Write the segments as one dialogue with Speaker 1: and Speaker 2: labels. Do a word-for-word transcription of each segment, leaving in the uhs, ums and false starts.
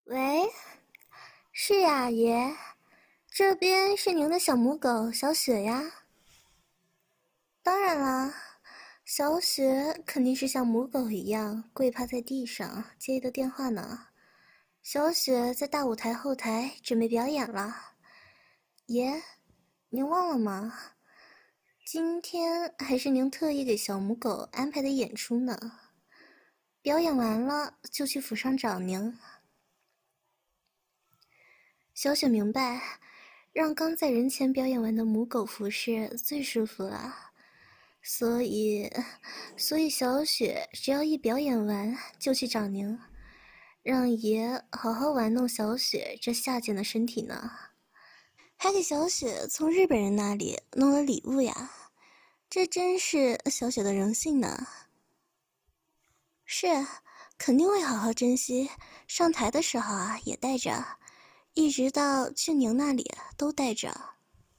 Speaker 1: 喂，是呀，爷，这边是您的小母狗小雪呀。当然啦，小雪肯定是像母狗一样跪趴在地上接的电话呢。小雪在大舞台后台准备表演了。爷，您忘了吗？今天还是您特意给小母狗安排的演出呢。表演完了就去府上找您。小雪明白，让刚在人前表演完的母狗服侍最舒服了，所以，所以小雪只要一表演完就去找您，让爷好好玩弄小雪这下贱的身体呢，还给小雪从日本人那里弄了礼物呀，这真是小雪的荣幸呢。是，肯定会好好珍惜，上台的时候啊也带着。一直到去您那里都带着。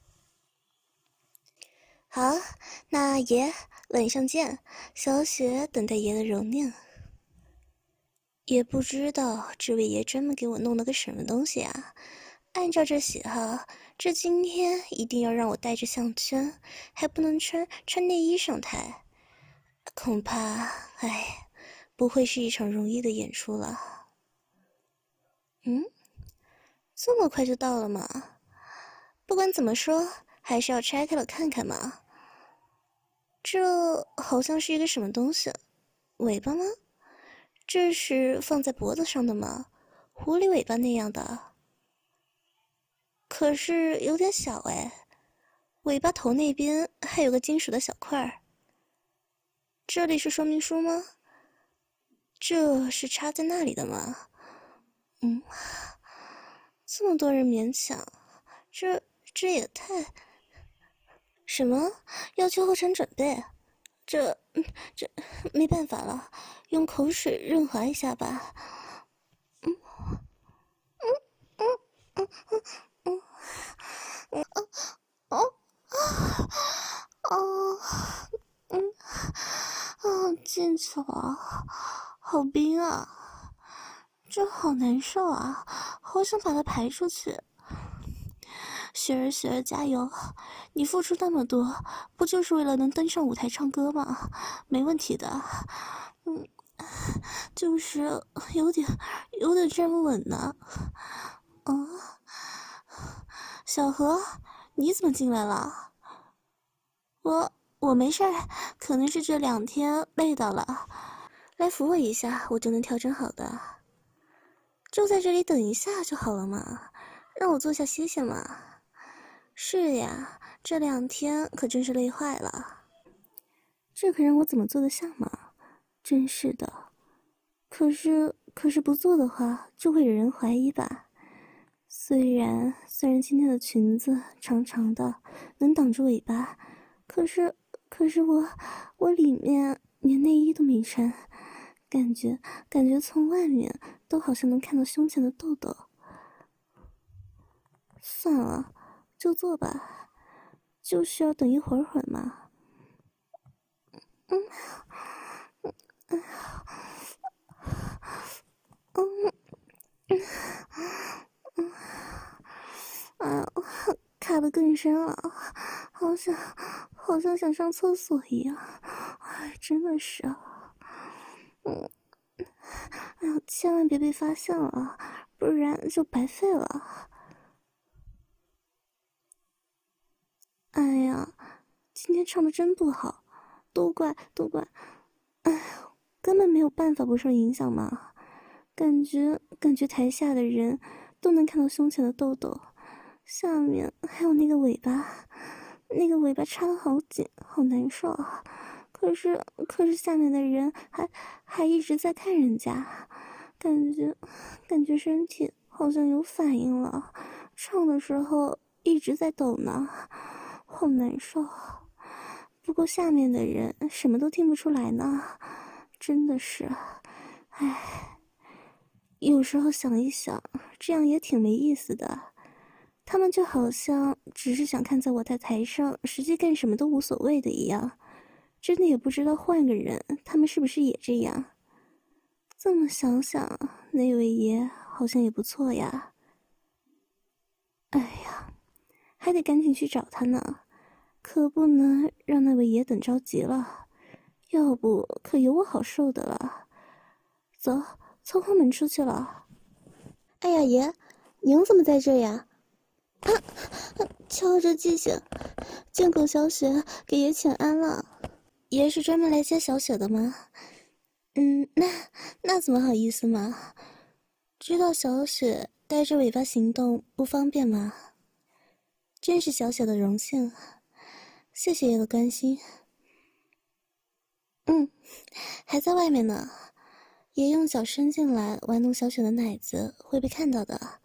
Speaker 1: 好，那爷晚上见，小雪等待爷的蹂躏。也不知道这位爷专门给我弄了个什么东西啊！按照这喜好，这今天一定要让我带着项圈，还不能穿穿内衣上台。恐怕，哎，不会是一场容易的演出了。嗯？这么快就到了吗？不管怎么说，还是要拆开了看看嘛。这好像是一个什么东西？尾巴吗？这是放在脖子上的吗？狐狸尾巴那样的？可是有点小哎，尾巴头那边还有个金属的小块儿。这里是说明书吗？这是插在那里的吗？嗯，这么多人勉强，这这也太……什么？要去后场准备？这这没办法了，用口水润滑一下吧。嗯嗯嗯嗯嗯嗯嗯哦啊哦嗯啊，进去了，好冰啊！这好难受啊，好想把它排出去。雪儿，雪儿，加油！你付出那么多，不就是为了能登上舞台唱歌吗？没问题的。嗯，就是有点有点站不稳呢。嗯，小何，你怎么进来了？我我没事儿，可能是这两天累到了，来扶我一下，我就能调整好的。就在这里等一下就好了嘛，让我坐下歇歇嘛。是呀，这两天可真是累坏了。这可让我怎么做得下嘛？真是的。可是，可是不做的话，就会有人怀疑吧？虽然，虽然今天的裙子长长的，能挡住尾巴，可是，可是我，我里面连内衣都没穿，感觉，感觉从外面都好像能看到胸前的痘痘。算了，就做吧，就需要等一会儿会儿嘛。嗯，嗯，嗯，嗯，嗯，哎呀，卡得更深了，好像，好像想上厕所一样，哎，真的是啊，嗯，哎呀，千万别被发现了，不然就白费了。哎呀，今天唱的真不好，都怪都怪，哎呀，根本没有办法不受影响嘛。感觉感觉台下的人都能看到胸前的痘痘，下面还有那个尾巴，那个尾巴插得好紧，好难受啊。可是可是下面的人还还一直在看人家，感觉感觉身体好像有反应了，唱的时候一直在抖呢，好难受啊。不过下面的人什么都听不出来呢，真的是，唉。有时候想一想，这样也挺没意思的。他们就好像只是想看在我在台上，实际干什么都无所谓的一样。真的也不知道换个人，他们是不是也这样。这么想想，那位爷好像也不错呀。哎呀，还得赶紧去找他呢，可不能让那位爷等着急了，要不可有我好受的了。走，从后门出去了。哎呀，爷，您怎么在这呀？啊，瞧着记性，见狗小雪给爷请安了。爷是专门来接小雪的吗？嗯，那那怎么好意思嘛？知道小雪带着尾巴行动不方便吗？真是小雪的荣幸，谢谢爷的关心。嗯，还在外面呢。爷用脚伸进来玩弄小雪的奶子会被看到的。啊，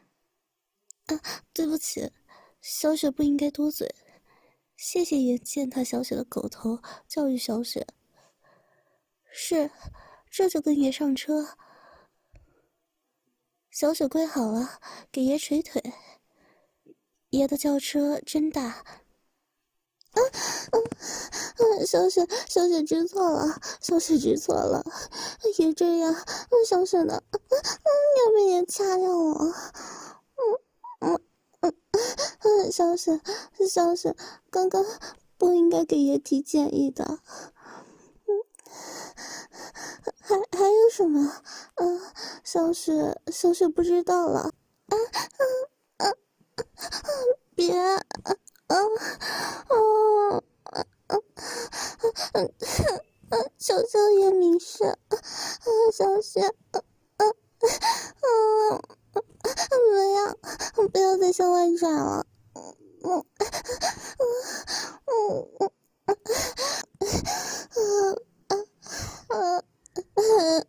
Speaker 1: 对不起，小雪不应该多嘴。谢谢爷践踏小雪的狗头教育小雪。是，这就跟爷上车。小雪跪好了，给爷捶腿。爷的轿车真大。啊，嗯嗯，小雪，小雪知错了，小雪知错了，爷这样，小雪的，嗯，要被爷掐掉我，嗯嗯嗯嗯，小雪，小雪，刚刚不应该给爷提建议的，嗯，还还有什么？嗯，小雪，小雪不知道了，啊啊啊！别，嗯嗯嗯嗯嗯，求求爷明示，嗯，小雪，嗯嗯嗯，不要，不要再向外转了，嗯嗯嗯嗯嗯嗯嗯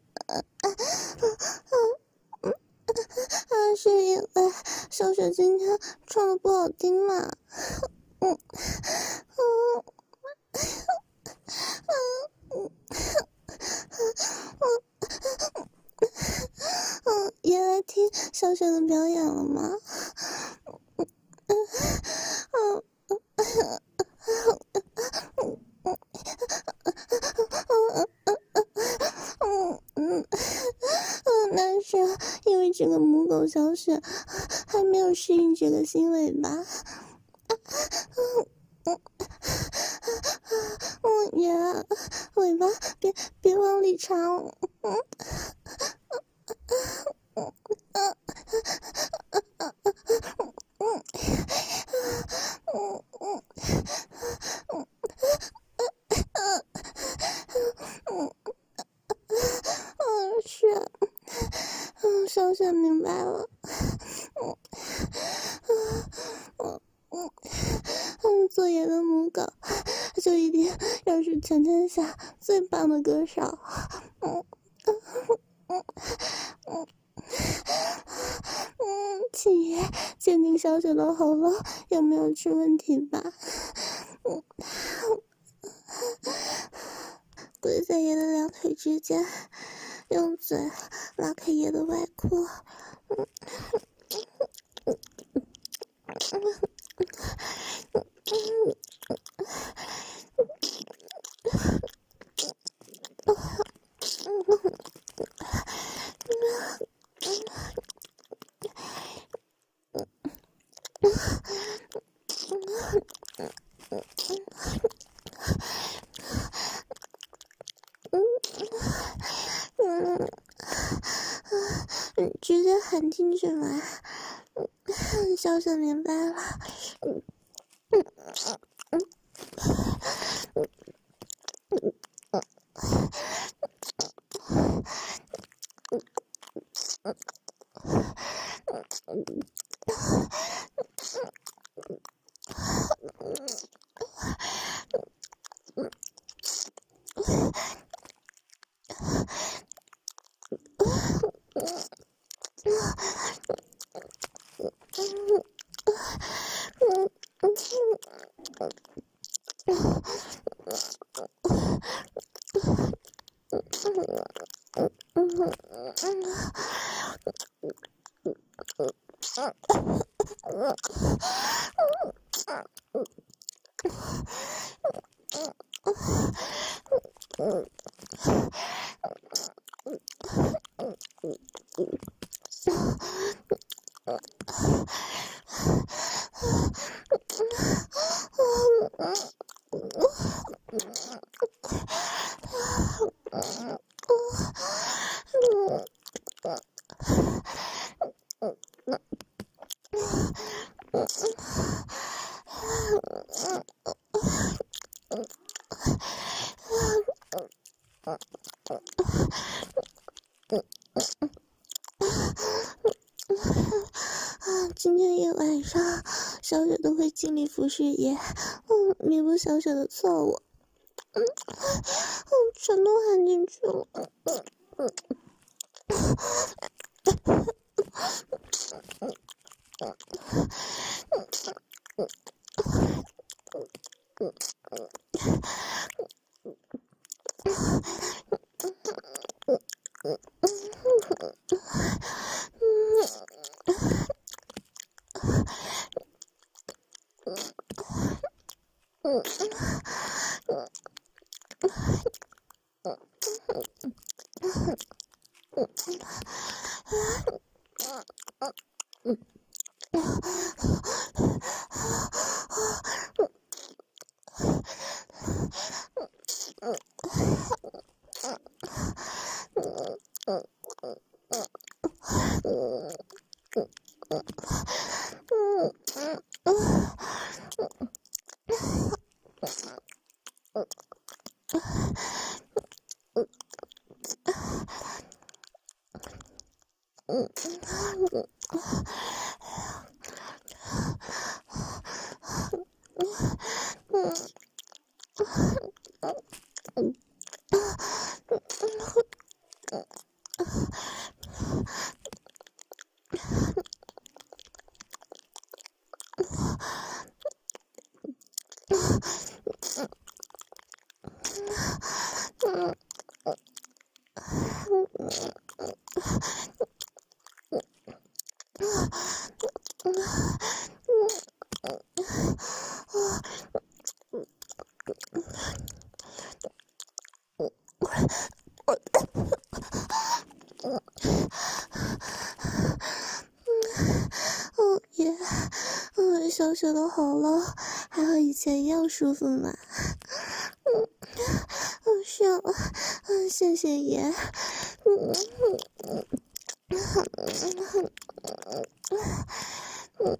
Speaker 1: 嗯嗯，是因为小雪今天唱的不好听嘛，嗯嗯。嗯，爷来听小雪的表演了吗？嗯嗯嗯嗯嗯，那是因为这个母狗小雪还没有适应这个新尾巴。嗯嗯嗯，爷，尾巴别别往里插。嗯嗯嗯嗯嗯嗯嗯嗯嗯，是，嗯，小雪明白了。嗯嗯嗯嗯，做爷的母狗就一定要是全天下最棒的歌手。嗯嗯嗯嗯嗯，请爷鉴定小雪的喉咙有没有出问题吧。嗯，跪在爷的两腿之间，用嘴拉开爷的外裤。嗯嗯嗯嗯嗯嗯，直接喊进去嘛。嗯，小雪明白了。嗯嗯嗯今天夜晚上，小雪都会尽力服侍爷，嗯，弥补小雪的错误。嗯，嗯，全都含进去了。嗯嗯哦耶，嗯，小雪的好了，还和以前一样舒服嘛。嗯，嗯，是啊，嗯，谢谢爷。嗯嗯嗯嗯